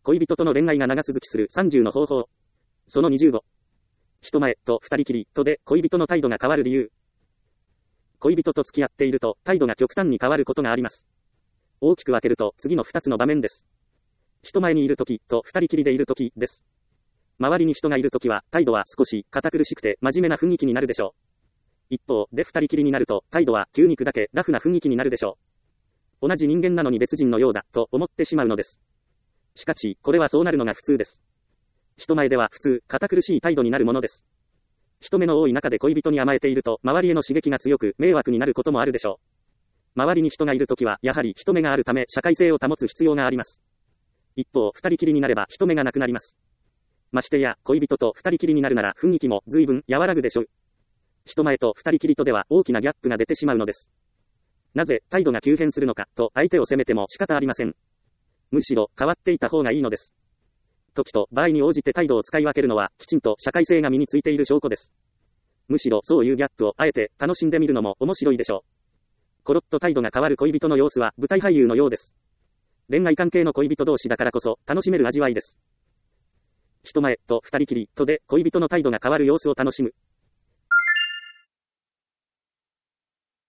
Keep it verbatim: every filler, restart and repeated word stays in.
恋人との恋愛が長続きするさんじゅうの方法。そのにじゅうご。人前と二人きりとで恋人の態度が変わる理由。恋人と付き合っていると態度が極端に変わることがあります。大きく分けると次のふたつの場面です。人前にいるときと二人きりでいるときです。周りに人がいるときは態度は少し堅苦しくて真面目な雰囲気になるでしょう。一方で二人きりになると態度は急に砕けラフな雰囲気になるでしょう。同じ人間なのに別人のようだと思ってしまうのです。しかしこれはそうなるのが普通です。人前では普通堅苦しい態度になるものです。人目の多い中で恋人に甘えていると周りへの刺激が強く迷惑になることもあるでしょう。周りに人がいるときはやはり人目があるため社会性を保つ必要があります。一方二人きりになれば人目がなくなります。ましてや恋人と二人きりになるなら雰囲気も随分和らぐでしょう。人前と二人きりとでは大きなギャップが出てしまうのです。なぜ態度が急変するのかと相手を責めても仕方ありません。むしろ変わっていた方がいいのです。時と場合に応じて態度を使い分けるのはきちんと社会性が身についている証拠です。むしろそういうギャップをあえて楽しんでみるのも面白いでしょう。コロッと態度が変わる恋人の様子は舞台俳優のようです。恋愛関係の恋人同士だからこそ楽しめる味わいです。人前と二人きりとで恋人の態度が変わる様子を楽しむ。